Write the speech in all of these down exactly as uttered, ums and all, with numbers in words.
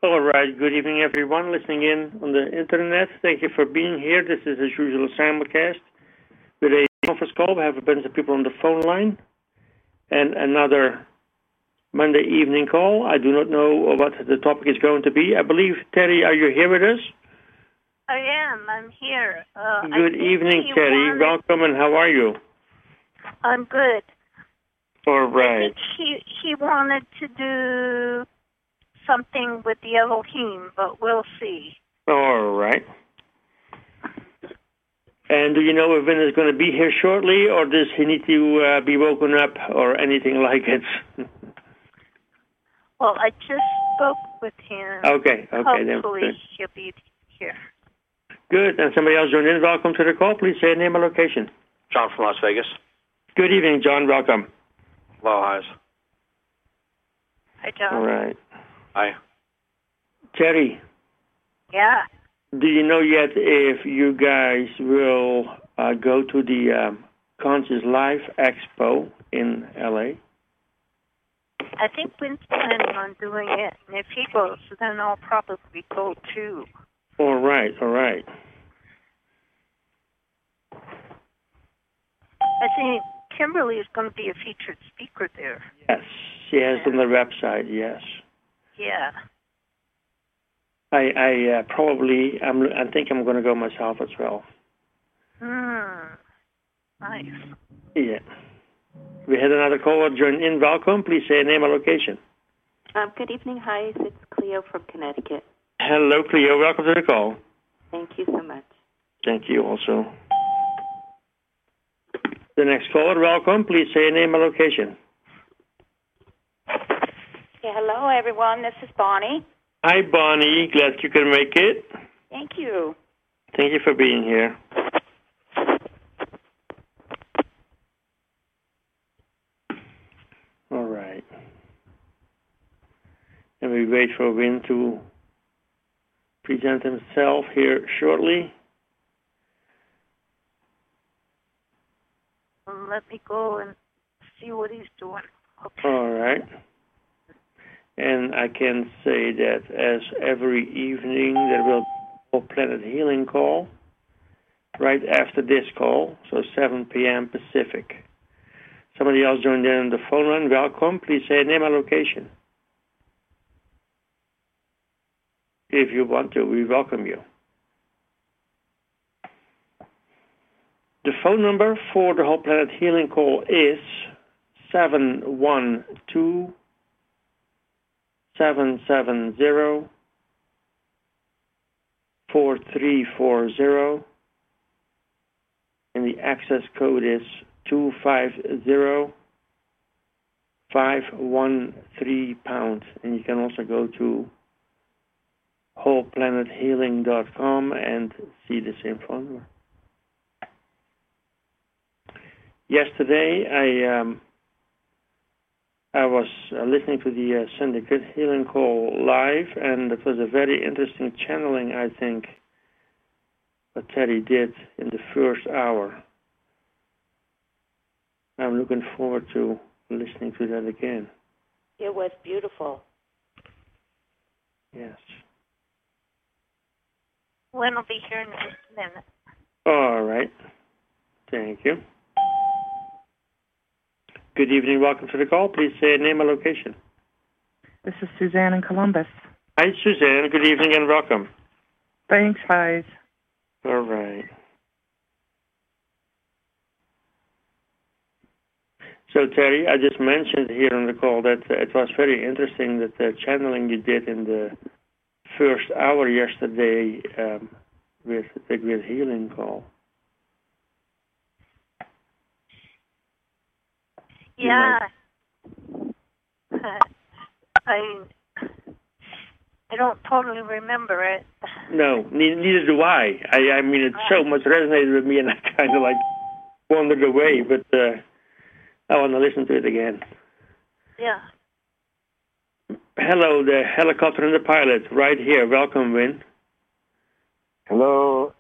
All right. Good evening, everyone listening in on the internet. Thank you for being here. This is, as usual, a simulcast with a conference call. We have a bunch of people on the phone line and another Monday evening call. I do not know what the topic is going to be. I believe, Terry, are you here with us? I am. I'm here. Uh, good evening, Terry. Wanted... Welcome, and how are you? I'm good. All right. I think he, he wanted to do something with the Elohim, but we'll see. All right. And do you know if Vin is going to be here shortly, or does he need to uh, be woken up, or anything like it? Well, I just spoke with him. Okay, okay. Hopefully then. he'll be here. Good. And somebody else joined in. Welcome to the call. Please say name and location. John from Las Vegas. Good evening, John. Welcome. Hello, highs. Hi, John. All right. Hi. Terry. Yeah. Do you know yet if you guys will uh, go to the um, Conscious Life Expo in L A? I think Wynn's planning on doing it, and if he goes, then I'll probably go too. All right, all right. I think Kimberly is going to be a featured speaker there. Yes, she has yeah. on the website, yes. Yeah. I, I uh, probably, I'm, I think I'm going to go myself as well. Hmm. Nice. Yeah. We had another caller join in. Welcome. Please say name and location. Um, good evening. Hi, it's Cleo from Connecticut. Hello, Cleo. Welcome to the call. Thank you so much. Thank you also. The next caller, welcome. Please say name and location. Yeah, hello, everyone. This is Bonnie. Hi, Bonnie. Glad you could make it. Thank you. Thank you for being here. All right. And we wait for Win to present himself here shortly. Let me go and see what he's doing. Okay. All right. And I can say that as every evening there will be a Planet Healing call right after this call, so seven p.m. Pacific. Somebody else joined in on the phone line. Welcome. Please say name and location. If you want to, we welcome you. The phone number for the Whole Planet Healing call is seven one two, seven seven zero, four three four zero, and the access code is two five zero, five one three pound. And you can also go to whole planet healing dot com and see the same phone number. Yesterday, I um, I was uh, listening to the uh, Syndicate Healing Call live, and it was a very interesting channeling, I think, what Terry did in the first hour. I'm looking forward to listening to that again. It was beautiful. Yes. Lynn will be here in just a minute. All right. Thank you. Good evening. Welcome to the call. Please say name and location. This is Suzanne in Columbus. Hi, Suzanne. Good evening and welcome. Thanks, hi. All right. So, Terry, I just mentioned here on the call that uh, it was very interesting that the channeling you did in the first hour yesterday um, with the Great Healing Call. Yeah. I I don't totally remember it. No, neither, neither do I. I. I mean, it so much resonated with me, and I kind of like wandered away, but uh, I want to listen to it again. Yeah. Hello, the helicopter and the pilot, right here. Welcome, Win. Hello.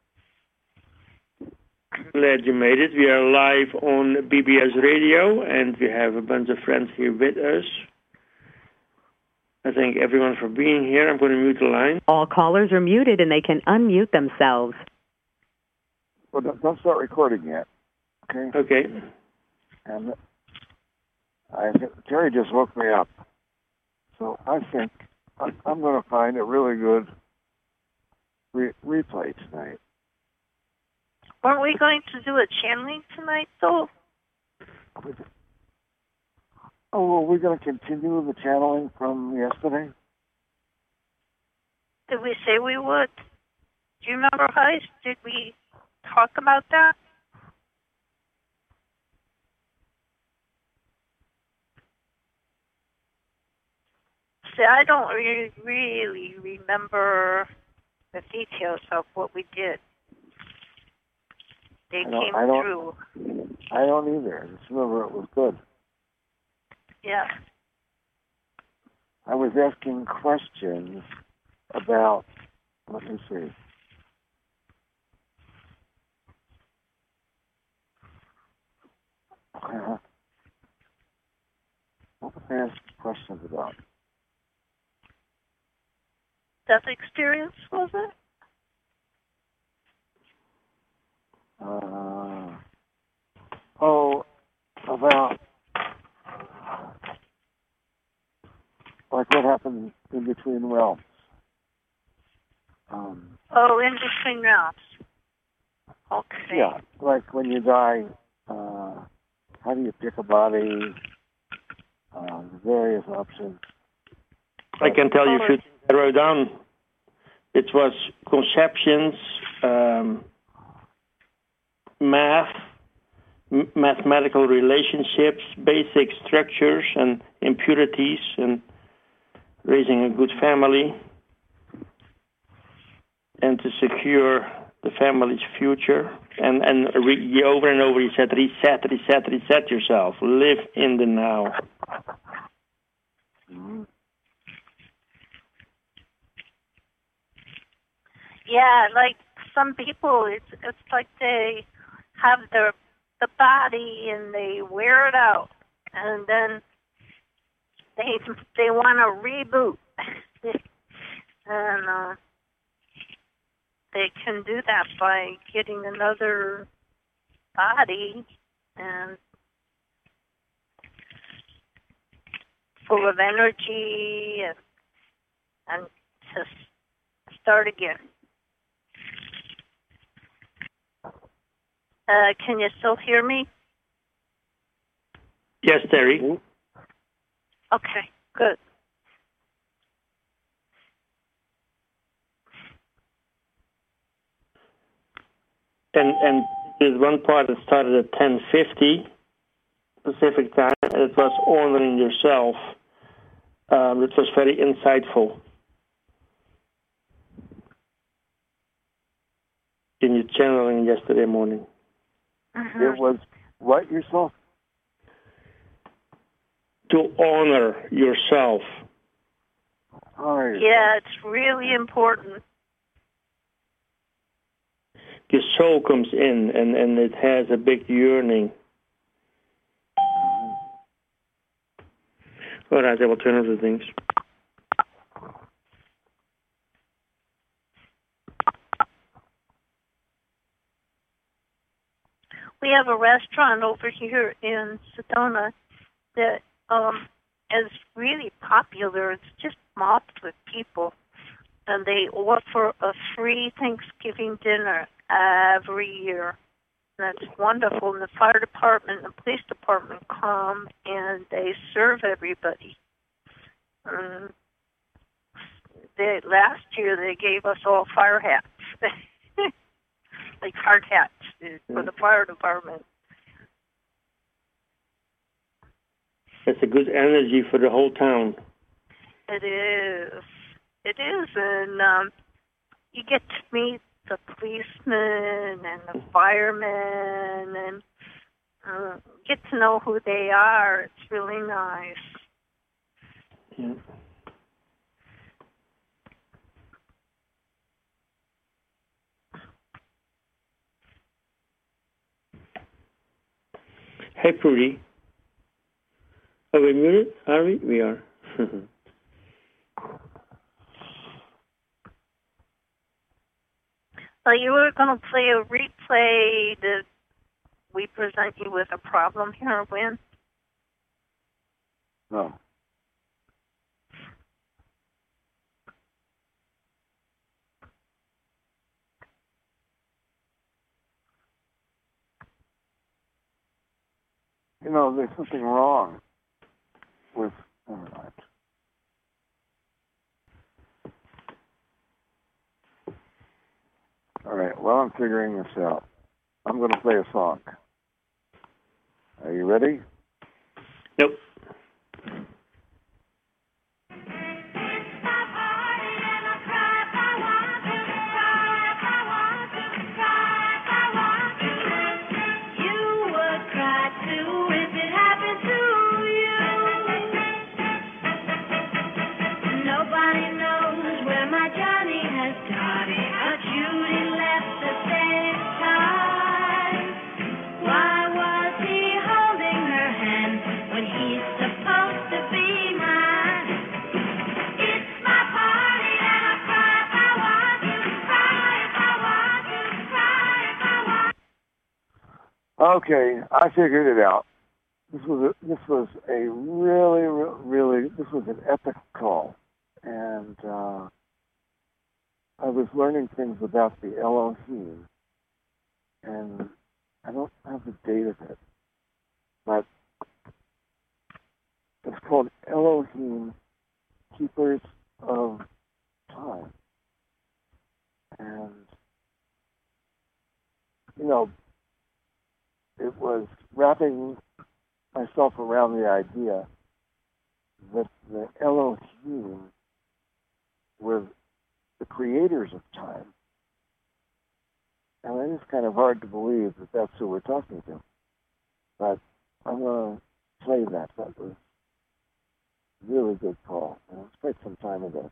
Glad you made it. We are live on B B S Radio, and we have a bunch of friends here with us. I thank everyone for being here. I'm going to mute the line. All callers are muted and they can unmute themselves. Well, don't, don't start recording yet. Okay. Okay. And I, Terry just woke me up, so I think I, I'm going to find a really good re- replay tonight. Weren't we going to do a channeling tonight, though? Oh, are we going to continue the channeling from yesterday? Did we say we would? Do you remember, Heist? Did we talk about that? See, I don't re- really remember the details of what we did. They I don't, came I don't, through. I don't either. I just remember it was good. Yeah. I was asking questions about, let me see. Uh, what was I asking questions about? Death experience, was it? Uh, oh, about like what happened in between realms. Um, Oh, in between realms. Okay. yeah, like when you die, uh, how do you pick a body? Uh, various options. I can tell you a few things I wrote down. It was conceptions, um, math, m- mathematical relationships, basic structures and impurities, and raising a good family, and to secure the family's future. And, and re- over and over he said, reset, reset, reset yourself. Live in the now. Mm-hmm. Yeah, like some people, it's it's like they have their the body and they wear it out, and then they they want to reboot, and uh, they can do that by getting another body and full of energy and and just start again. Uh, can you still hear me? Yes, Terry. Okay, good. And and there's one part that started at ten fifty Pacific time, and it was honoring yourself. Um, it was very insightful in your channeling yesterday morning. Mm-hmm. It was what yourself? To honor yourself. Honor yourself. Yeah, it's really important. Your soul comes in, and, and it has a big yearning. All right, I will turn off the things. We have a restaurant over here in Sedona that um, is really popular. It's just mobbed with people. And they offer a free Thanksgiving dinner every year. And that's wonderful. And the fire department and the police department come and they serve everybody. Um, they, last year they gave us all fire hats. Like hard hats for the fire department. It's a good energy for the whole town. It is. It is. And um, you get to meet the policemen and the firemen and uh, get to know who they are. It's really nice. Yeah. Hey, Prudy. Are we muted? Are we? We are. So you were going to play a replay. Did we present you with a problem here, Win? No. You know, there's something wrong with... Never mind. All right, while I'm figuring this out, I'm going to play a song. Are you ready? Nope. Okay, I figured it out. This was a, this was a really, really, this was an epic call. And uh, I was learning things about the Elohim. And I don't have the date of it, but it's called Elohim, Keepers of Time. And, you know, it was wrapping myself around the idea that the Elohim were the creators of time. And it is kind of hard to believe that that's who we're talking to. But I'm going to play that. That was a really good call. And it was quite some time ago.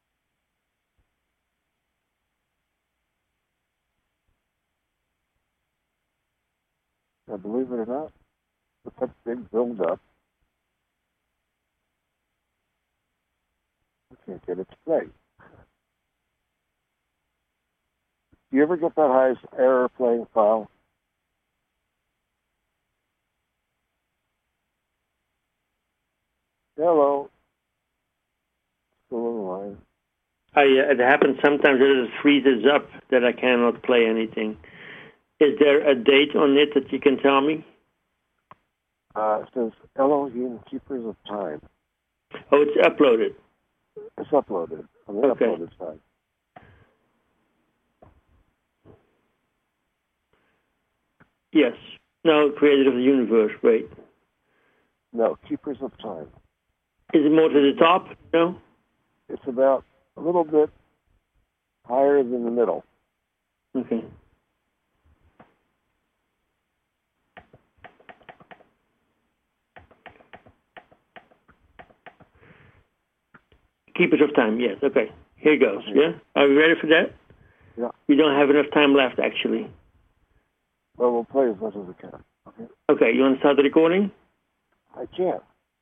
Now, believe it or not, with that big build-up, I can't get it to play. Do you ever get that highest error playing file? Hello. Still on the line. I, uh, it happens sometimes that it freezes up that I cannot play anything. Is there a date on it that you can tell me? Uh, it says Elohim Keepers of Time. Oh, it's uploaded. It's uploaded on the Okay. uploaded side. Yes. No, creator of the universe. Wait. No, Keepers of Time. Is it more to the top? No? It's about a little bit higher than the middle. Okay. Keepers of Time, yes. Okay. Here goes, yeah? Are you ready for that? Yeah. We don't have enough time left, actually. Well, we'll play as much as we can. Okay. Okay, you want to start the recording? I can't.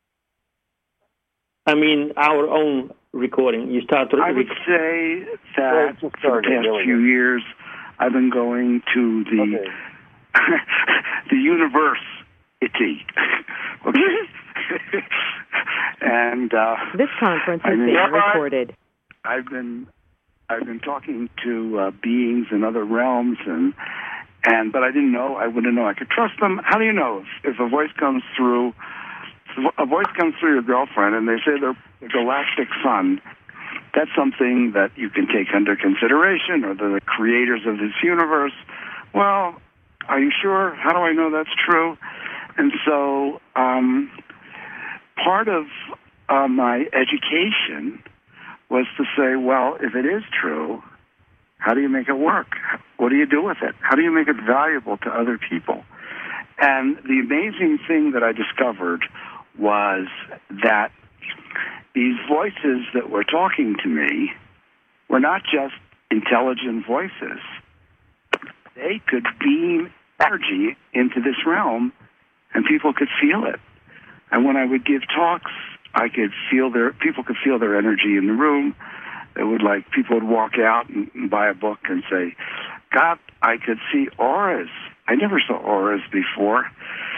I mean, our own recording. You start the I would rec- say Well, that it just for the started, past really. few years, I've been going to the Okay. the university. Okay. and uh, This conference I is mean, being yeah, I- recorded. I've been I've been talking to uh, beings in other realms, and and but I didn't know. I wouldn't know I could trust them. How do you know if, if a voice comes through? If a voice comes through your girlfriend, and they say they're the galactic sun. That's something that you can take under consideration, or they're the creators of this universe. Well, are you sure? How do I know that's true? And so, um, part of uh, my education was to say, well, if it is true, how do you make it work? What do you do with it? How do you make it valuable to other people? And the amazing thing that I discovered was that these voices that were talking to me were not just intelligent voices. They could beam energy into this realm, and people could feel it. And when I would give talks, I could feel their people could feel their energy in the room. It would like people would walk out and, and buy a book and say, got, I could see auras. I never saw auras before.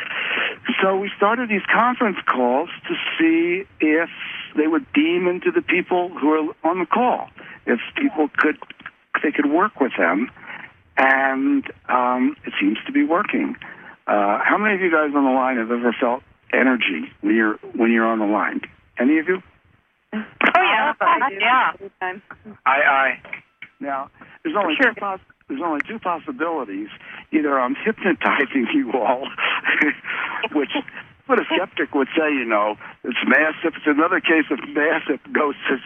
So we started these conference calls to see if they would beam into the people who are on the call, if people could, they could work with them, and um, it seems to be working. Uh, how many of you guys on the line have ever felt energy when you're when you're on the line? Any of you? Oh yeah, yeah. I, I. Now, there's only sure. two poss- there's only two possibilities. Either I'm hypnotizing you all, which what a skeptic would say, you know, it's massive. It's another case of mass hypnosis,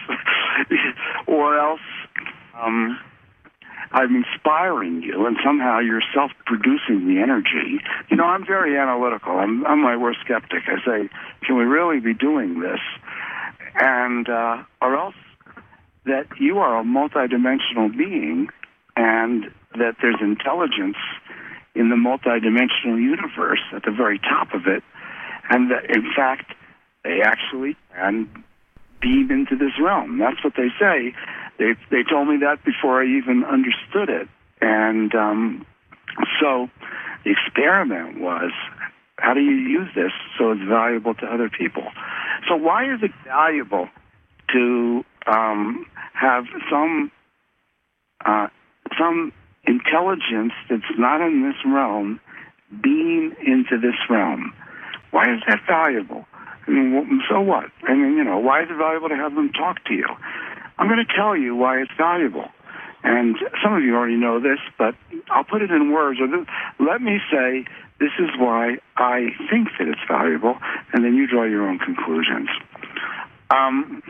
or else um, I'm inspiring you, and somehow you're self-producing the energy. You know, I'm very analytical. I'm, I'm my worst skeptic. I say, can we really be doing this? And uh, or else that you are a multidimensional being, and that there's intelligence in the multidimensional universe at the very top of it, and that, in fact, they actually can beam into this realm. That's what they say. They they told me that before I even understood it. And um, so the experiment was, how do you use this so it's valuable to other people? So why is it valuable to um, have some uh, some intelligence that's not in this realm beam into this realm? Why is that valuable? I mean, so what? I mean, you know, why is it valuable to have them talk to you? I'm going to tell you why it's valuable. And some of you already know this, but I'll put it in words. Or let me say, this is why I think that it's valuable, and then you draw your own conclusions. Um,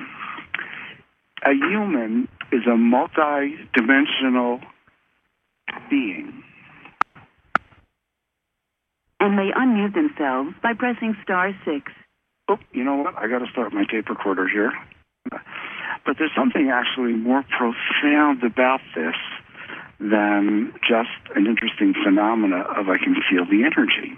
a human is a multi-dimensional being. And they unmute themselves by pressing star six. Oh, you know what? I got to start my tape recorder here. But there's something actually more profound about this than just an interesting phenomena of I can feel the energy.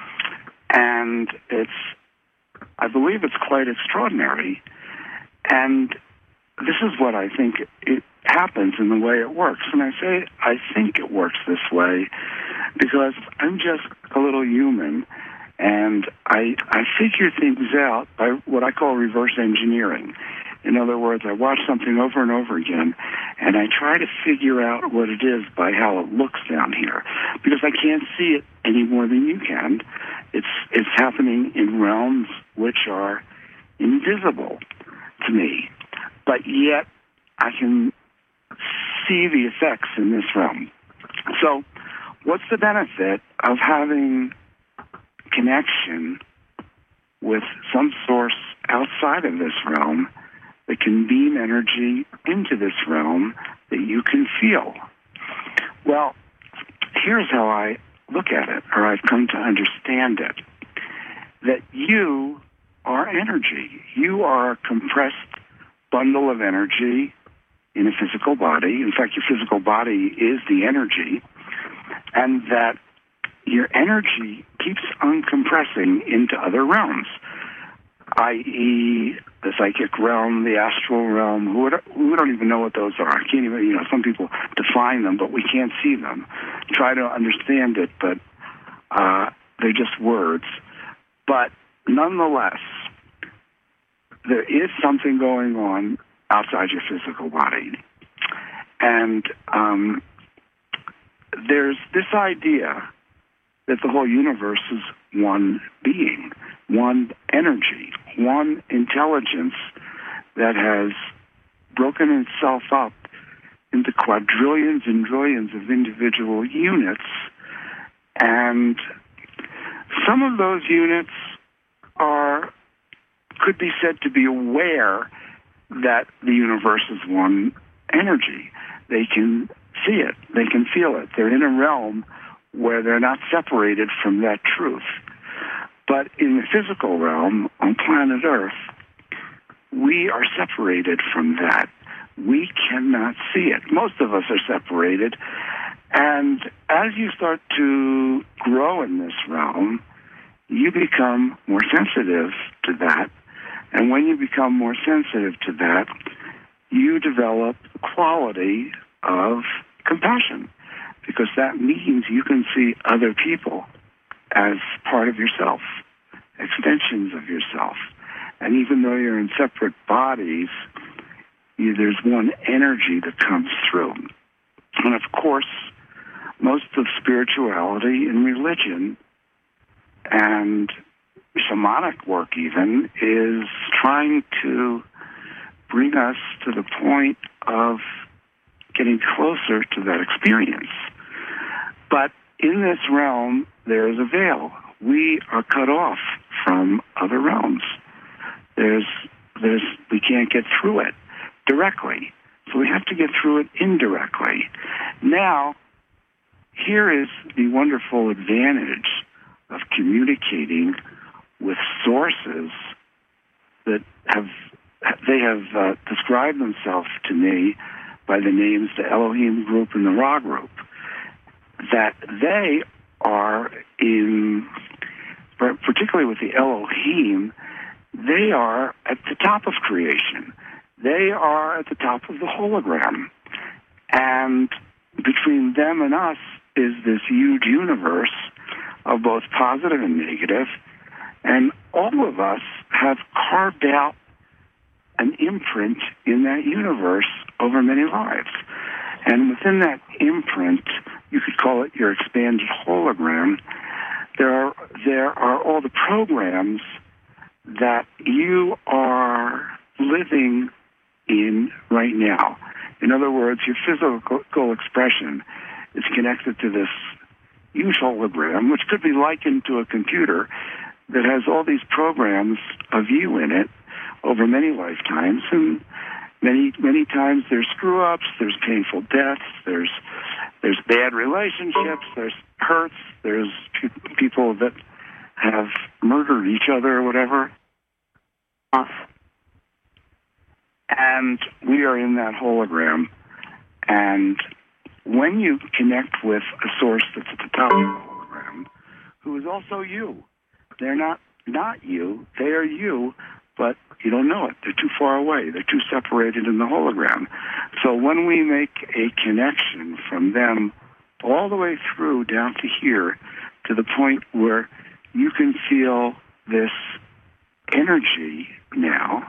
And it's, I believe it's quite extraordinary. And this is what I think it happens in the way it works. And I say I think it works this way because I'm just a little human, and I I figure things out by what I call reverse engineering. In other words, I watch something over and over again, and I try to figure out what it is by how it looks down here, because I can't see it any more than you can. It's it's happening in realms which are invisible to me, but yet I can see the effects in this realm. So what's the benefit of having connection with some source outside of this realm that can beam energy into this realm that you can feel? Well, here's how I look at it, or I've come to understand it, that you are energy. You are a compressed bundle of energy in a physical body. In fact, your physical body is the energy, and that your energy keeps uncompressing into other realms, that is the psychic realm, the astral realm. Who we don't even know what those are. I can't even, you know, some people define them, but we can't see them. Try to understand it, but uh, they're just words. But nonetheless, there is something going on outside your physical body. And um, there's this idea that the whole universe is one being, one energy, one intelligence that has broken itself up into quadrillions and trillions of individual units. And some of those units are could be said to be aware that the universe is one energy. They can see it. They can feel it. They're in a realm where they're not separated from that truth. But in the physical realm, on planet Earth, we are separated from that. We cannot see it. Most of us are separated. And as you start to grow in this realm, you become more sensitive to that. And when you become more sensitive to that, you develop the quality of compassion. because that means you can see other people as part of yourself, extensions of yourself. And even though you're in separate bodies, you, there's one energy that comes through. And of course, most of spirituality and religion and shamanic work even is trying to bring us to the point of getting closer to that experience. But in this realm, there is a veil. We are cut off from other realms. There's, there's, we can't get through it directly. So we have to get through it indirectly. Now, here is the wonderful advantage of communicating with sources that have, they have uh, described themselves to me by the names the Elohim Group and the Ra Group, that they are in, particularly with the Elohim, they are at the top of creation. They are at the top of the hologram. And between them and us is this huge universe of both positive and negative. And all of us have carved out an imprint in that universe over many lives. And within that imprint, you could call it your expanded hologram, there are, there are all the programs that you are living in right now. In other words, your physical expression is connected to this huge hologram, which could be likened to a computer that has all these programs of you in it over many lifetimes. And many, many times there's screw-ups, there's painful deaths, there's there's bad relationships, there's hurts, there's pe- people that have murdered each other or whatever. And we are in that hologram. And when you connect with a source that's at the top of the hologram, who is also you, they're not not you, they are you, but you don't know it. They're too far away. They're too separated in the hologram. So when we make a connection from them all the way through down to here, to the point where you can feel this energy now,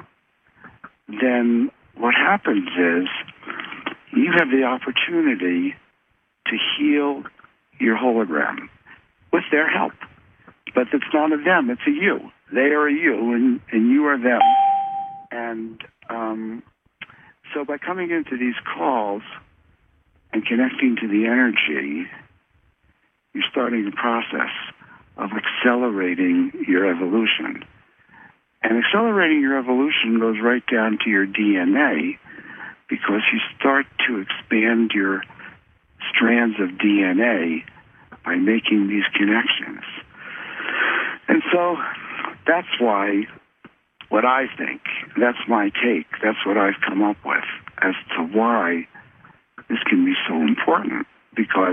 then what happens is you have the opportunity to heal your hologram with their help. But it's not a them, it's a you. They are a you, and, and you are them. And um, so by coming into these calls and connecting to the energy, you're starting the process of accelerating your evolution. And accelerating your evolution goes right down to your D N A, because you start to expand your strands of D N A by making these connections. And so that's why, what I think, that's my take, that's what I've come up with as to why this can be so important. Because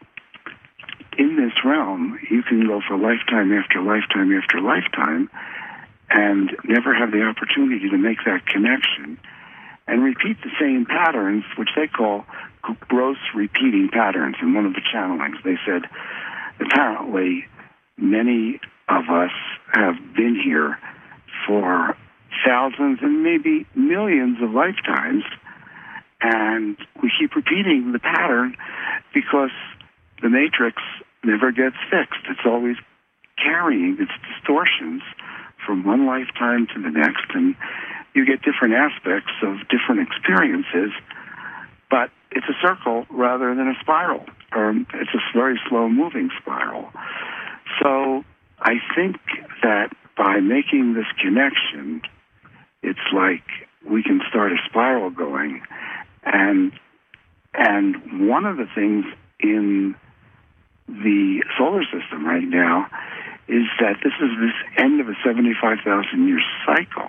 in this realm, you can go for lifetime after lifetime after lifetime and never have the opportunity to make that connection and repeat the same patterns, which they call gross repeating patterns. In one of the channelings, they said, apparently, many of us have been here for thousands and maybe millions of lifetimes, and we keep repeating the pattern because the matrix never gets fixed. It's always carrying its distortions from one lifetime to the next, and you get different aspects of different experiences, but it's a circle rather than a spiral, or it's a very slow-moving spiral. So I think that by making this connection, it's like we can start a spiral going. And and one of the things in the solar system right now is that this is this end of a seventy-five thousand year cycle.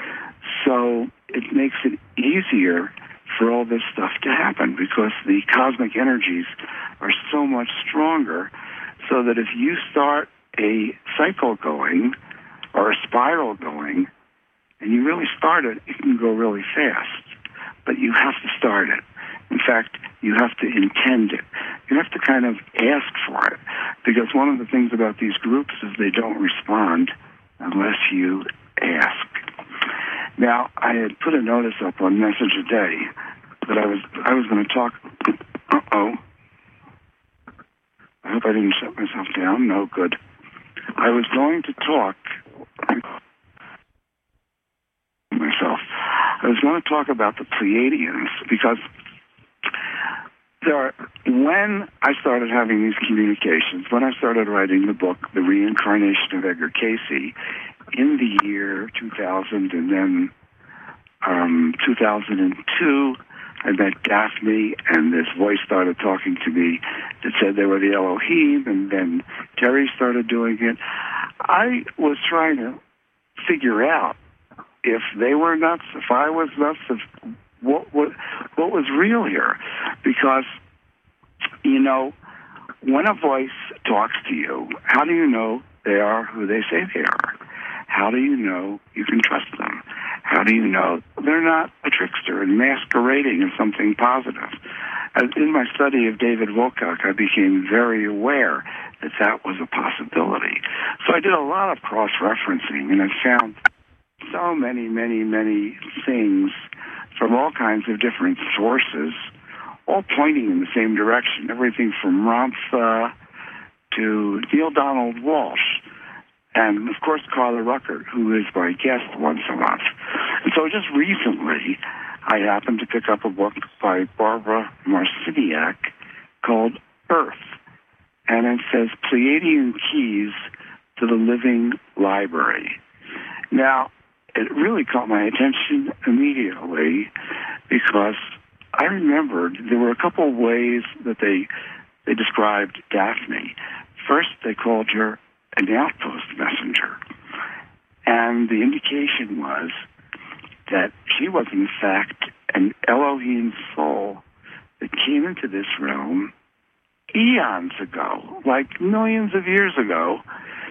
So it makes it easier for all this stuff to happen because the cosmic energies are so much stronger, so that if you start a cycle going or a spiral going, and you really start it, it can go really fast. But you have to start it. In fact, you have to intend it. you have to kind of ask for it, because one of the things about these groups is they don't respond unless you ask. Now, I had put a notice up on Message a Day that I was I was going to talk. Uh oh. I hope I didn't shut myself down. No, good. I was going to talk myself. I was going to talk about the Pleiadians, because there are, when I started having these communications, when I started writing the book, The Reincarnation of Edgar Cayce, in the year two thousand, and then um, two thousand two, I met Daphne, and this voice started talking to me that said they were the Elohim, and then Terry started doing it. I was trying to figure out if they were nuts, if I was nuts, if what what what was real here, because you know, when a voice talks to you, how do you know they are who they say they are? How do you know you can trust them? How do you know they're not a trickster and masquerading as something positive? As in my study of David Wilcock, I became very aware that that was a possibility. So I did a lot of cross-referencing, and I found so many, many, many things from all kinds of different sources, all pointing in the same direction, everything from Ramtha to Neil Donald Walsh, and, of course, Carla Ruckert, who is my guest once a month. And so just recently, I happened to pick up a book by Barbara Marciniak called Earth, and it says Pleiadian Keys to the Living Library. Now, it really caught my attention immediately, because I remembered there were a couple of ways that they they described Daphne. First, they called her an outpost messenger, and the indication was that she was, in fact, an Elohim soul that came into this realm eons ago, like millions of years ago,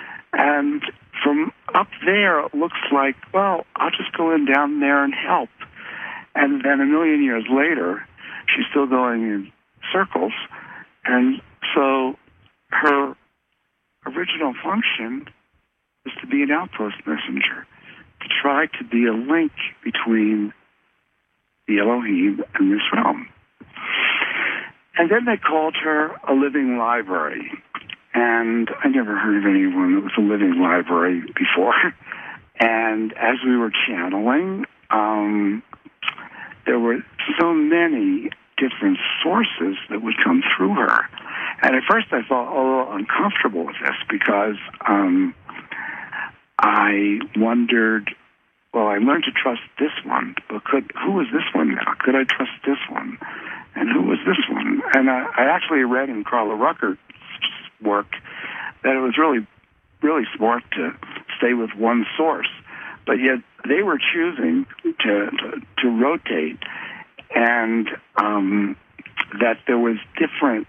and from up there, it looks like, well, I'll just go in down there and help. And then a million years later, she's still going in circles. And so her original function was to be an outpost messenger, to try to be a link between the Elohim and this realm. And then they called her a living library. And I never heard of anyone that was a living library before. And as we were channeling, um, there were so many different sources that would come through her. And at first I felt a little uncomfortable with this, because um, I wondered, well, I learned to trust this one, but could, who is this one now? Could I trust this one? And who was this one? And I, I actually read in Carla Ruckert's work that it was really, really smart to stay with one source, but yet they were choosing to to, to rotate, and um, that there was different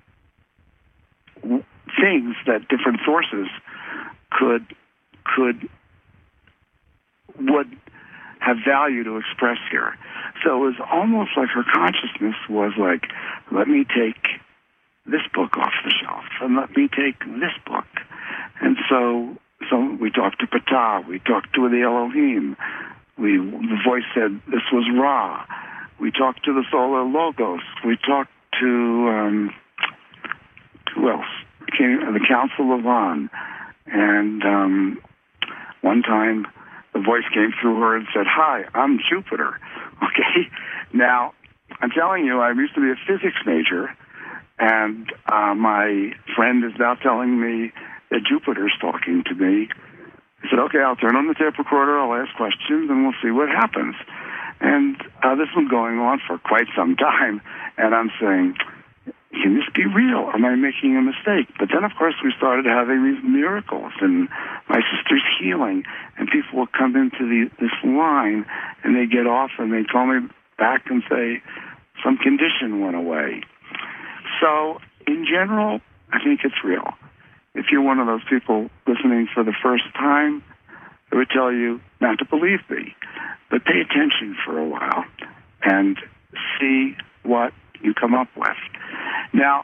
things that different sources could could would have value to express here. So it was almost like her consciousness was like, let me take this book off the shelf, and let me take this book. And so so we talked to Ptah, we talked to the Elohim, we the voice said this was Ra, we talked to the Solar Logos, we talked to, um, who else? Came, the Council of On. And um, one time the voice came through her and said, hi, I'm Jupiter. Okay? Now, I'm telling you, I used to be a physics major, and uh, my friend is now telling me that Jupiter's talking to me. I said, okay, I'll turn on the tape recorder, I'll ask questions, and we'll see what happens. And uh, this has been going on for quite some time, and I'm saying, can this be real? Am I making a mistake? But then, of course, we started having these miracles, and my sister's healing, and people will come into the, this line, and they get off, and they call me back and say, some condition went away. So, in general, I think it's real. If you're one of those people listening for the first time, I would tell you not to believe me, but pay attention for a while and see what you come up with. Now,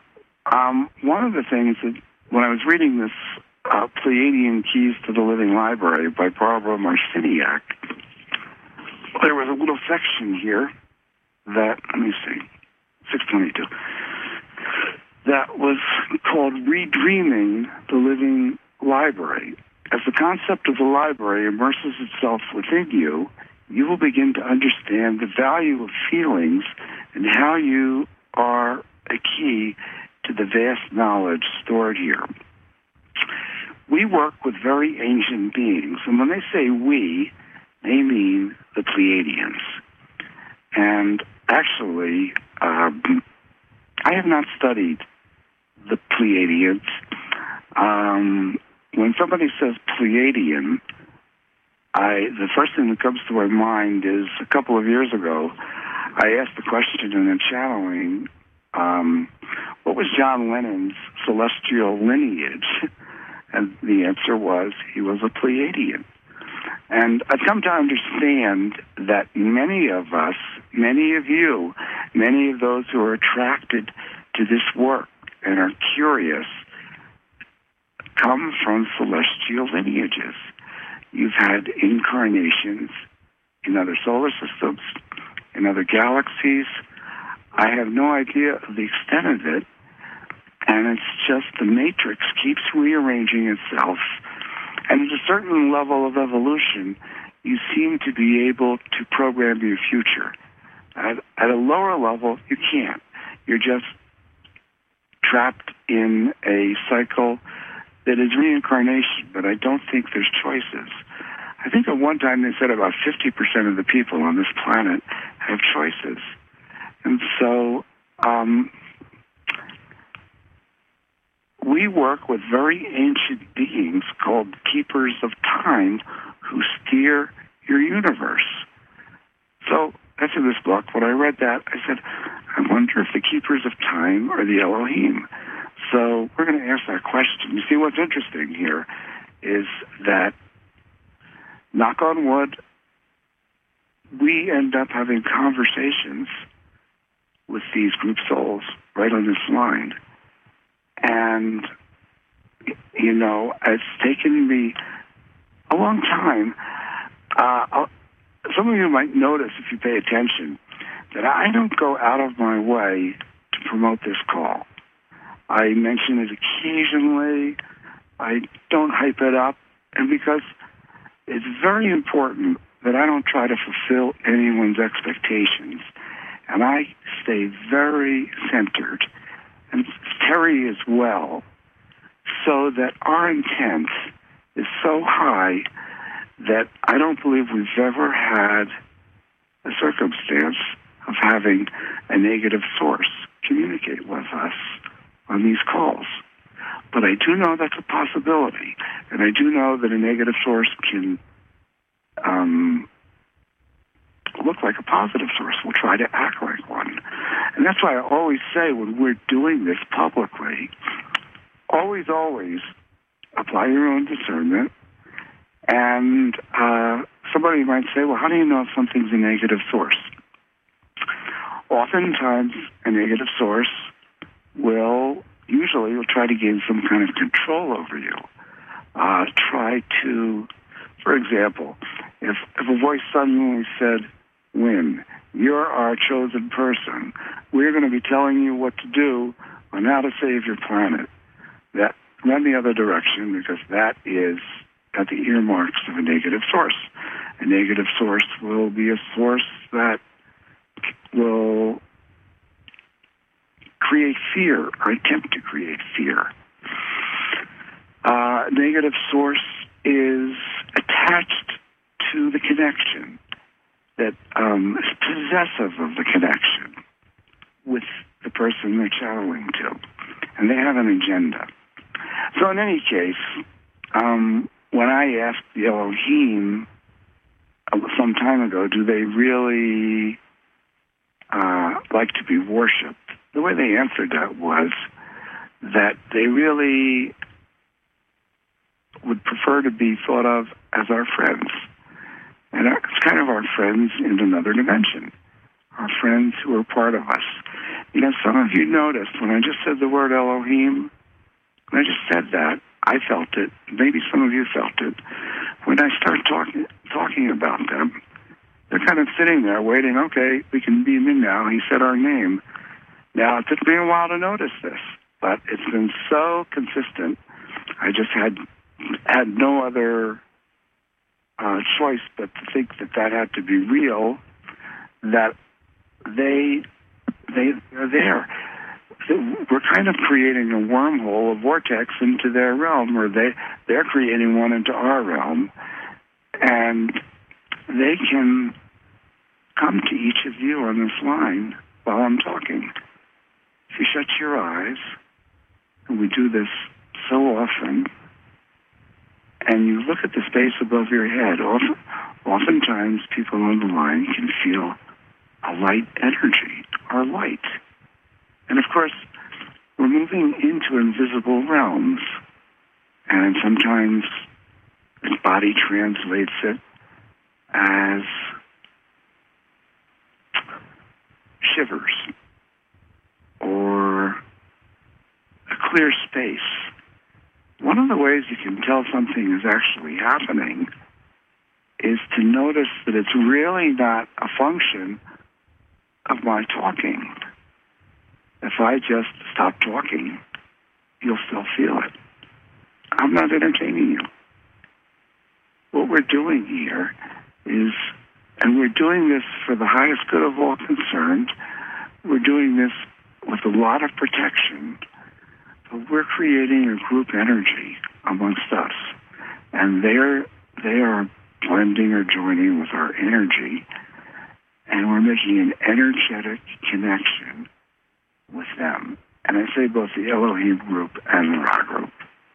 um, one of the things that when I was reading this uh, Pleiadian Keys to the Living Library by Barbara Marciniak, there was a little section here that, let me see, six twenty-two, that was called Redreaming the Living Library. As the concept of the library immerses itself within you, you will begin to understand the value of feelings and how you are a key to the vast knowledge stored here. We work with very ancient beings, and when they say we, they mean the Pleiadians. And actually, um, I have not studied the Pleiadians. Um, when somebody says Pleiadian, I, the first thing that comes to my mind is a couple of years ago, I asked the question in a channeling, um, what was John Lennon's celestial lineage? And the answer was he was a Pleiadian. And I've come to understand that many of us, many of you, many of those who are attracted to this work and are curious come from celestial lineages. You've had incarnations in other solar systems, in other galaxies. I have no idea of the extent of it, and it's just the matrix keeps rearranging itself. And at a certain level of evolution, you seem to be able to program your future. At, at a lower level, you can't. You're just trapped in a cycle that is reincarnation, but I don't think there's choices. I think at one time they said about fifty percent of the people on this planet have choices. And so um, we work with very ancient beings called keepers of time who steer your universe. So that's in this book. When I read that, I said, I wonder if the keepers of time are the Elohim. So we're going to ask that question. You see, what's interesting here is that, knock on wood, we end up having conversations with these group souls right on this line. And, you know, it's taken me a long time. Uh, some of you might notice, if you pay attention, that I don't go out of my way to promote this call. I mention it occasionally. I don't hype it up. And because it's very important that I don't try to fulfill anyone's expectations. And I stay very centered, and Terry as well, so that our intent is so high that I don't believe we've ever had a circumstance of having a negative source communicate with us on these calls. But I do know that's a possibility, and I do know that a negative source can um, look like a positive source. We'll try to act like one. And that's why I always say when we're doing this publicly, always, always apply your own discernment. And uh, somebody might say, well, how do you know if something's a negative source? Oftentimes, a negative source will usually will try to gain some kind of control over you. Uh, try to, for example, if, if a voice suddenly said, Win, you're our chosen person. We're going to be telling you what to do on how to save your planet. That run the other direction, because that is at the earmarks of a negative source. A negative source will be a source that will create fear or attempt to create fear. Uh, negative source is attached to the connection, that um, is possessive of the connection with the person they're channeling to. And they have an agenda. So in any case, um, when I asked the Elohim some time ago, do they really uh, like to be worshipped? The way they answered that was that they really would prefer to be thought of as our friends. And it's kind of our friends in another dimension, our friends who are part of us. You know, some of you noticed when I just said the word Elohim, when I just said that, I felt it. Maybe some of you felt it. When I start talking talking about them, they're kind of sitting there waiting, okay, we can beam in now. He said our name. Now, it took me a while to notice this, but it's been so consistent. I just had had no other uh, choice but to think that that had to be real, that they, they, they're there. We're kind of creating a wormhole, a vortex into their realm, or they, they're creating one into our realm. And they can come to each of you on this line while I'm talking. If you shut your eyes, and we do this so often, and you look at the space above your head, often, oftentimes people on the line can feel a light energy or light. And of course, we're moving into invisible realms, and sometimes the body translates it as shivers or a clear space. One of the ways you can tell something is actually happening is to notice that it's really not a function of my talking. If I just stop talking, you'll still feel it. I'm not entertaining you. What we're doing here is, and we're doing this for the highest good of all concerned, we're doing this with a lot of protection, but we're creating a group energy amongst us, and they're, they are blending or joining with our energy, and we're making an energetic connection with them. And I say both the Elohim group and the Ra group.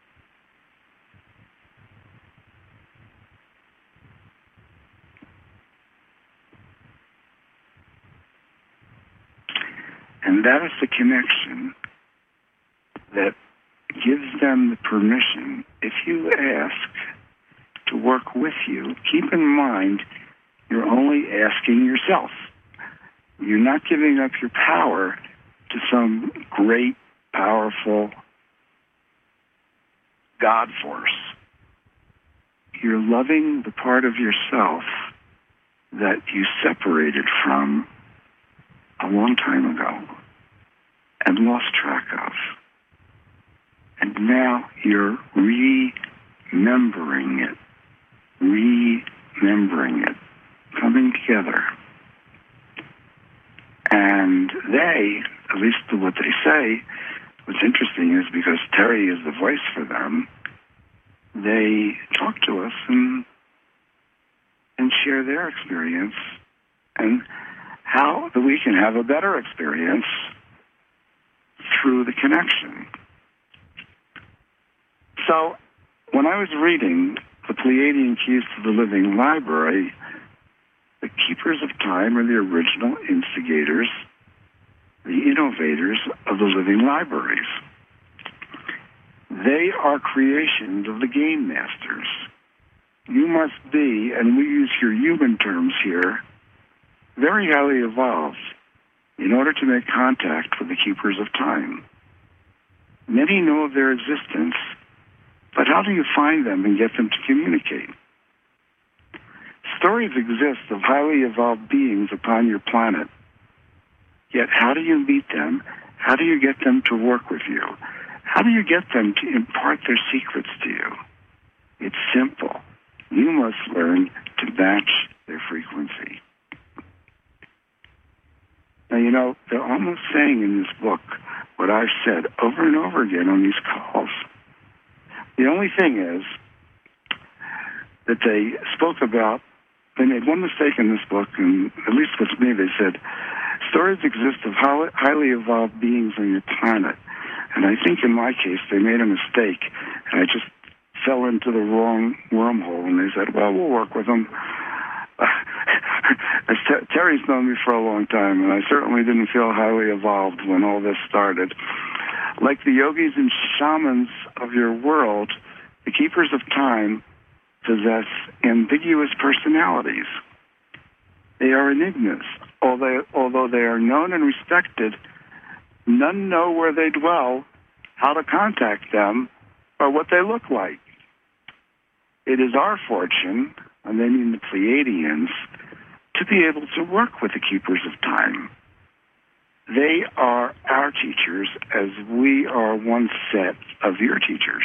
And that is the connection that gives them the permission, if you ask, to work with you. Keep in mind, you're only asking yourself. You're not giving up your power to some great, powerful God force. You're loving the part of yourself that you separated from a long time ago and lost track of. And now you're remembering it, remembering it, coming together. And they, at least what they say, what's interesting is because Terry is the voice for them, they talk to us and and share their experience and how that we can have a better experience through the connection. So when I was reading the Pleiadian Keys to the Living Library, the Keepers of Time are the original instigators, the innovators of the living libraries. They are creations of the game masters. You must be, and we use your human terms here, very highly evolved in order to make contact with the Keepers of Time. Many know of their existence, but how do you find them and get them to communicate? Stories exist of highly evolved beings upon your planet. Yet how do you meet them? How do you get them to work with you? How do you get them to impart their secrets to you? It's simple. You must learn to match their frequency. Now, you know, they're almost saying in this book what I've said over and over again on these calls. The only thing is that they spoke about, they made one mistake in this book, and at least with me, they said, stories exist of highly evolved beings on your planet. And I think in my case, they made a mistake, and I just fell into the wrong wormhole, and they said, well, we'll work with them. Terry's known me for a long time, and I certainly didn't feel highly evolved when all this started. Like the yogis and shamans of your world, the Keepers of Time possess ambiguous personalities. They are enigmas. Although, although they are known and respected None know where they dwell, how to contact them, or what they look like. It is our fortune, and they mean the Pleiadians, to be able to work with the Keepers of Time. They are our teachers as we are one set of your teachers.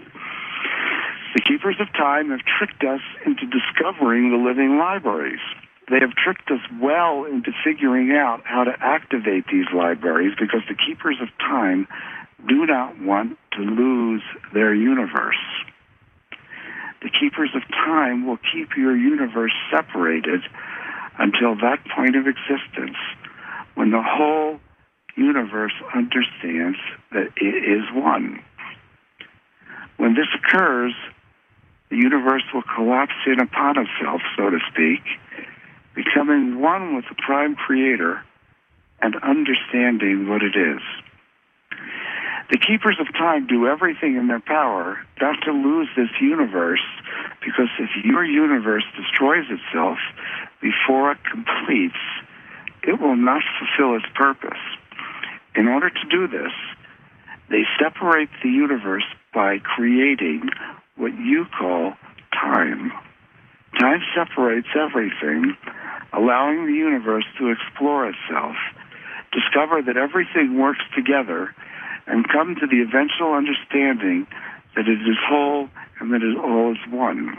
The Keepers of Time have tricked us into discovering the living libraries. They have tricked us well into figuring out how to activate these libraries because the Keepers of Time do not want to lose their universe. The Keepers of Time will keep your universe separated until that point of existence when the whole universe understands that it is one. When this occurs, the universe will collapse in upon itself, so to speak, becoming one with the Prime Creator and understanding what it is. The Keepers of Time do everything in their power not to lose this universe, because if your universe destroys itself before it completes, it will not fulfill its purpose. In order to do this, they separate the universe by creating what you call time. Time separates everything, allowing the universe to explore itself, discover that everything works together, and come to the eventual understanding that it is whole and that it all is one.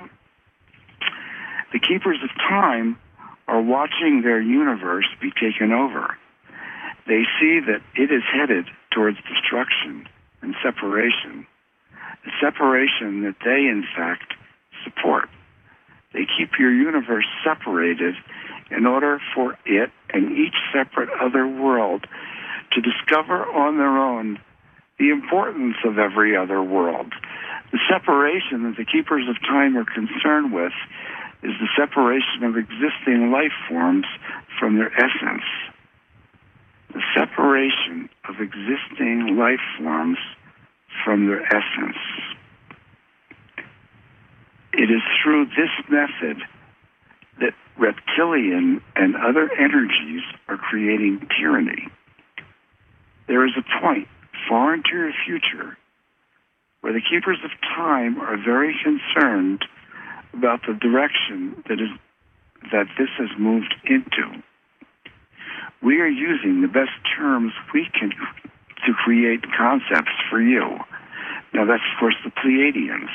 The Keepers of Time are watching their universe be taken over. They see that it is headed towards destruction and separation, a separation that they, in fact, support. They keep your universe separated in order for it and each separate other world to discover on their own the importance of every other world. The separation that the Keepers of Time are concerned with is the separation of existing life forms from their essence. The separation of existing life forms from their essence. It is through this method that reptilian and other energies are creating tyranny. There is a point far into your future where the Keepers of Time are very concerned about the direction that is that this has moved into. We are using the best terms we can to create concepts for you. Now that's, of course, the Pleiadians.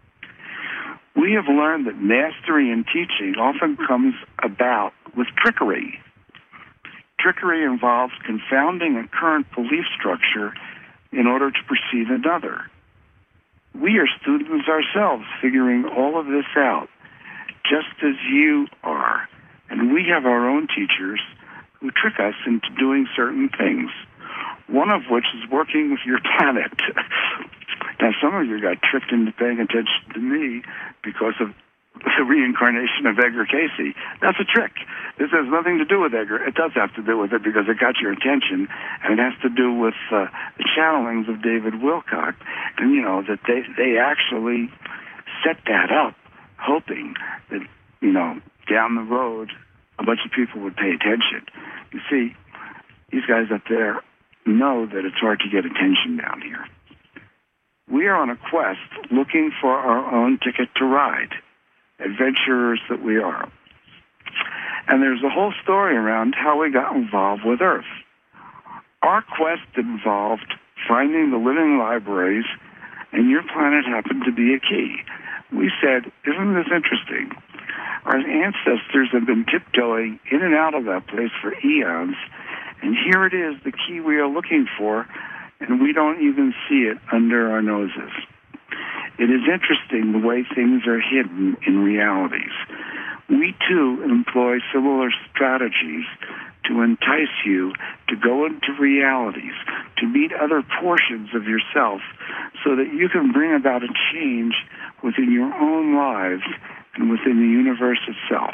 We have learned that mastery in teaching often comes about with trickery. Trickery involves confounding a current belief structure in order to perceive another. We are students ourselves figuring all of this out, just as you are. And we have our own teachers who trick us into doing certain things, one of which is working with your planet. Now, some of you got tricked into paying attention to me because of the reincarnation of Edgar Casey. That's a trick. This has nothing to do with Edgar. It does have to do with it because it got your attention, and it has to do with uh, the channelings of David Wilcock. And, you know, that they, they actually set that up, hoping that, you know, down the road, a bunch of people would pay attention. You see, these guys up there know that it's hard to get attention down here. We are on a quest looking for our own ticket to ride, adventurers that we are. And there's a whole story around how we got involved with Earth. Our quest involved finding the living libraries, and your planet happened to be a key. We said, isn't this interesting? Our ancestors have been tiptoeing in and out of that place for eons, and here it is, the key we are looking for, and we don't even see it under our noses. It is interesting the way things are hidden in realities. We, too, employ similar strategies to entice you to go into realities, to meet other portions of yourself so that you can bring about a change within your own lives and within the universe itself.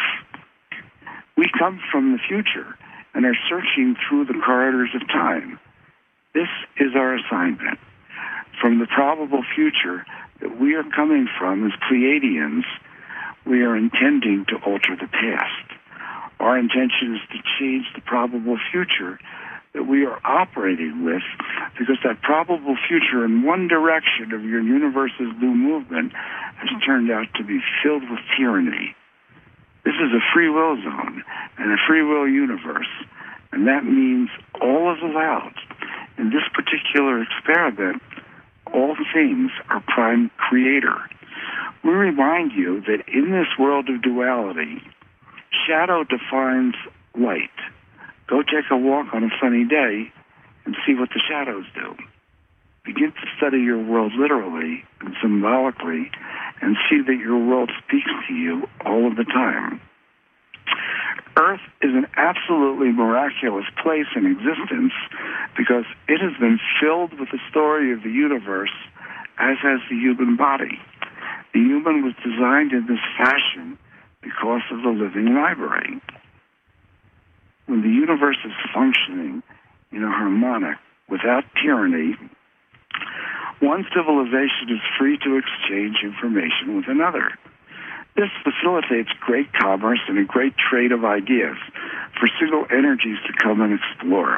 We come from the future and are searching through the corridors of time. This is our assignment. From the probable future that we are coming from as Pleiadians, we are intending to alter the past. Our intention is to change the probable future that we are operating with, because that probable future in one direction of your universe's new movement has turned out to be filled with tyranny. This is a free will zone and a free will universe, and that means all is allowed. In this particular experiment, all things are prime creator. We remind you that in this world of duality, shadow defines light. Go take a walk on a sunny day and see what the shadows do. Begin to study your world literally and symbolically and see that your world speaks to you all of the time. Earth is an absolutely miraculous place in existence because it has been filled with the story of the universe, as has the human body. The human was designed in this fashion because of the living library. When the universe is functioning in a harmonic, without tyranny, one civilization is free to exchange information with another. This facilitates great commerce and a great trade of ideas for single energies to come and explore.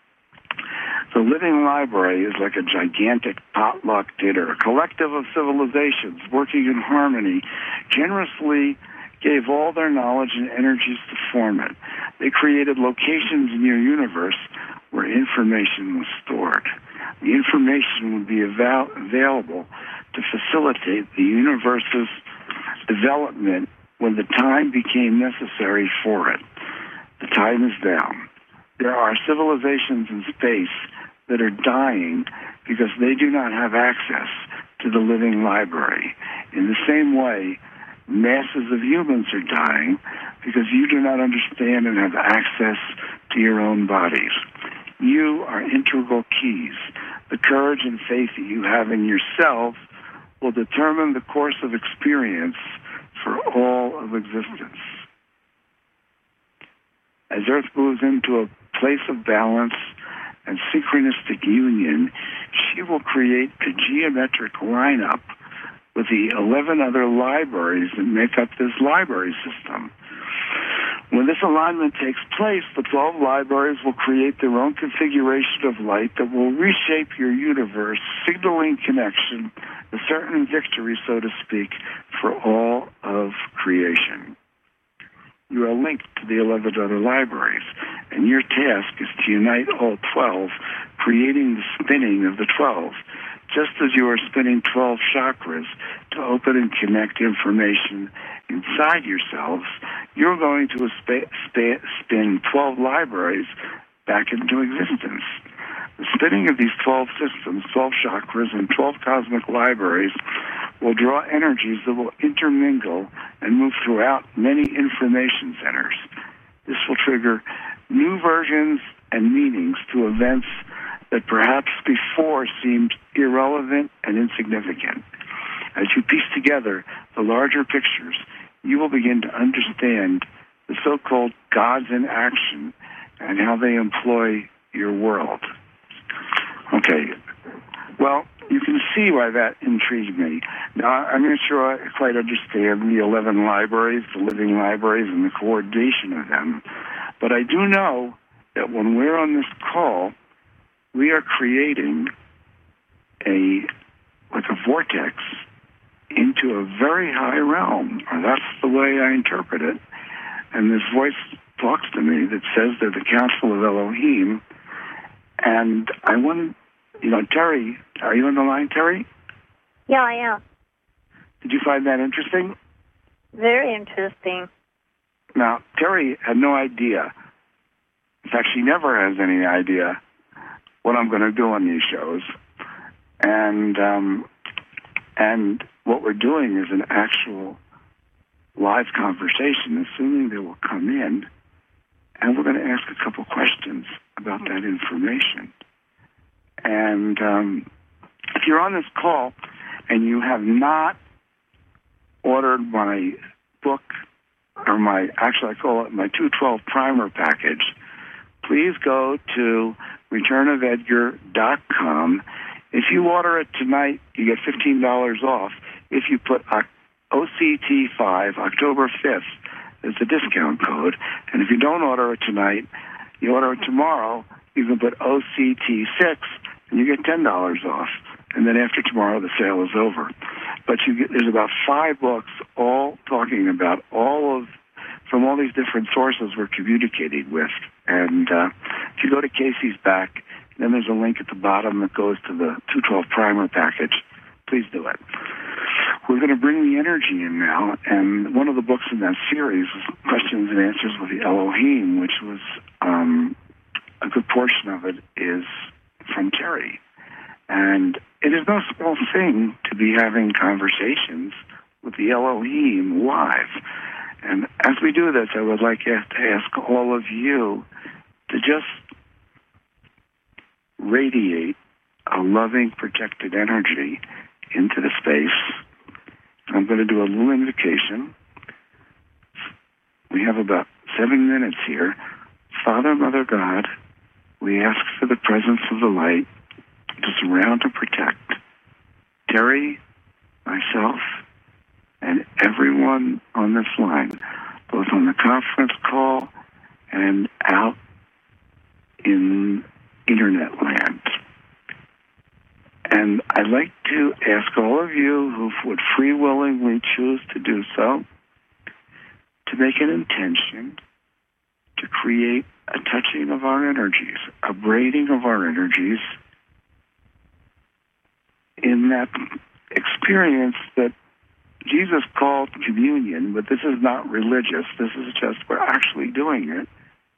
The living library is like a gigantic potluck dinner. A collective of civilizations working in harmony generously gave all their knowledge and energies to form it. They created locations in your universe where information was stored. The information would be avail- available to facilitate the universe's development when the time became necessary for it. The time is now. There are civilizations in space that are dying because they do not have access to the living library. In the same way, masses of humans are dying because you do not understand and have access to your own bodies. You are integral keys. The courage and faith that you have in yourself will determine the course of experience for all of existence. As Earth moves into a place of balance and synchronistic union, she will create a geometric lineup with the eleven other libraries that make up this library system. When this alignment takes place, the twelve libraries will create their own configuration of light that will reshape your universe, signaling connection, a certain victory, so to speak, for all of creation. You are linked to the eleven other libraries, and your task is to unite all twelve, creating the spinning of the twelve. Just as you are spinning twelve chakras to open and connect information inside yourselves, you're going to sp- sp- spin twelve libraries back into existence. The spinning of these twelve systems, twelve chakras, and twelve cosmic libraries will draw energies that will intermingle and move throughout many information centers. This will trigger new versions and meanings to events that perhaps before seemed irrelevant and insignificant. As you piece together the larger pictures, you will begin to understand the so-called gods in action and how they employ your world. Okay, well, you can see why that intrigued me. Now, I'm not sure I quite understand the eleven libraries, the living libraries, and the coordination of them, but I do know that when we're on this call, we are creating a, like a vortex into a very high realm, or that's the way I interpret it. And this voice talks to me that says they're the Council of Elohim. And I want, you know, Terry, are you on the line, Terry? Yeah, I am. Did you find that interesting? Very interesting. Now, Terry had no idea. In fact, she never has any idea what I'm going to do on these shows. And um, and what we're doing is an actual live conversation, assuming they will come in, and we're going to ask a couple questions about that information. And um, if you're on this call and you have not ordered my book, or my, actually I call it my two twelve primer package, please go to return of edgar dot com. If you order it tonight, you get fifteen dollars off. If you put O C T five, October fifth, as the discount code. And if you don't order it tonight, you order it tomorrow, you can put O C T six, and you get ten dollars off. And then after tomorrow, the sale is over. But you get, there's about five books all talking about all of, from all these different sources we're communicating with. And uh, if you go to Casey's back, then there's a link at the bottom that goes to the two twelve primer package. Please do it. We're going to bring the energy in now, and one of the books in that series was Questions and Answers with the Elohim, which was um, a good portion of it is from Terry. And it is no small thing to be having conversations with the Elohim live. And as we do this, I would like to ask all of you to just radiate a loving, protected energy into the space. I'm going to do a little invocation. We have about seven minutes here. Father, Mother, God, we ask for the presence of the light to surround and protect Terry, myself, and everyone on this line, both on the conference call and out in internet land. And I'd like to ask all of you who would free willingly choose to do so to make an intention to create a touching of our energies, a braiding of our energies in that experience that Jesus called communion, but this is not religious. This is just, we're actually doing it.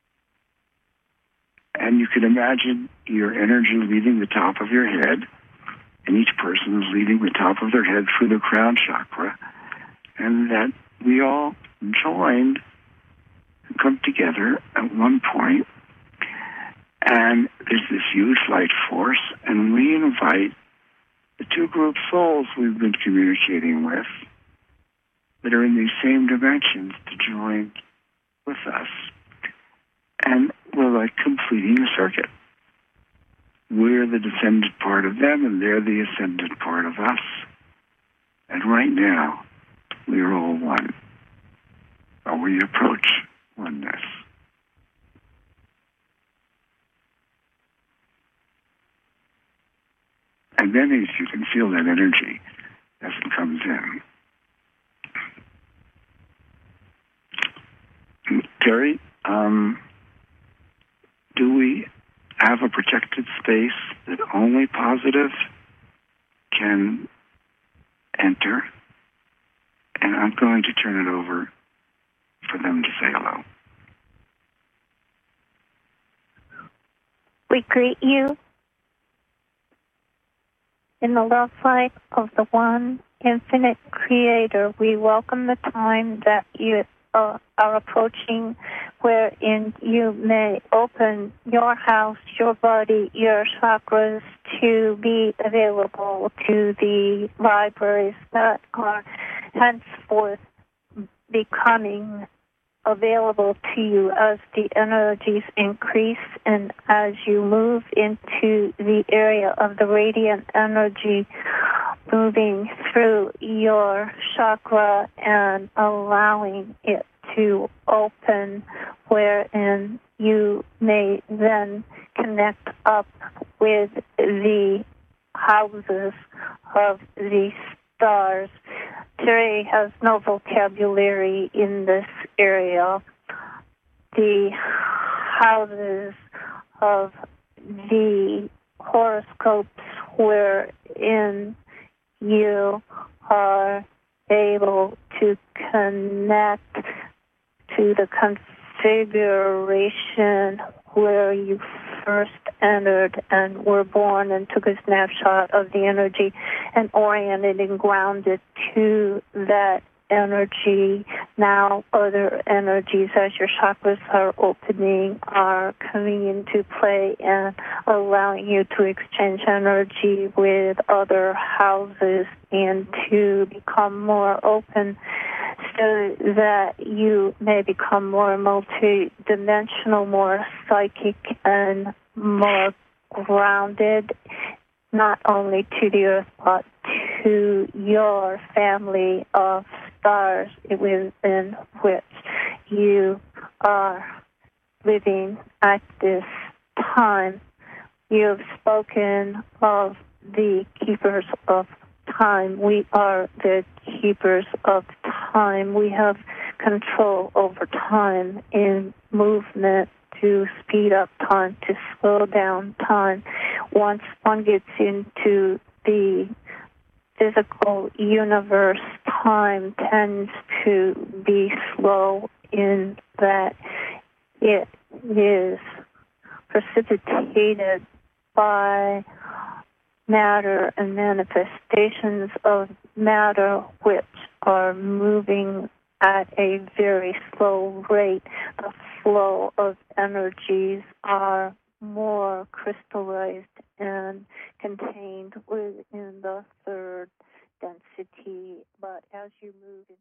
And you can imagine your energy leaving the top of your head, and each person is leaving the top of their head through the crown chakra, and that we all joined and come together at one point, and there's this huge light force, and we invite the two group souls we've been communicating with that are in these same dimensions to join with us. And we're like completing a circuit. We're the descended part of them, and they're the ascended part of us. And right now, we are all one. Or we approach oneness. And then as you can feel that energy as it comes in. Terry, um, do we have a protected space that only positive can enter? And I'm going to turn it over for them to say hello. We greet you in the love light of the one infinite creator. We welcome the time that you uh, are approaching, wherein you may open your house, your body, your chakras to be available to the libraries that are henceforth becoming available to you as the energies increase and as you move into the area of the radiant energy moving through your chakra and allowing it to open, wherein you may then connect up with the houses of the stars. Terry has no vocabulary in this area. The houses of the horoscopes wherein you are able to connect to the configuration where you first entered and were born and took a snapshot of the energy and oriented and grounded to that energy. Now other energies, as your chakras are opening, are coming into play and allowing you to exchange energy with other houses and to become more open so that you may become more multi-dimensional, more psychic, and more grounded, not only to the earth, but to your family of stars within which you are living at this time. You have spoken of the keepers of time. We are the keepers of time. We have control over time in movement, to speed up time, to slow down time. Once one gets into the physical universe, time tends to be slow in that it is precipitated by matter and manifestations of matter which are moving at a very slow rate. The flow of energies are more crystallized and contained within the third density, but as you move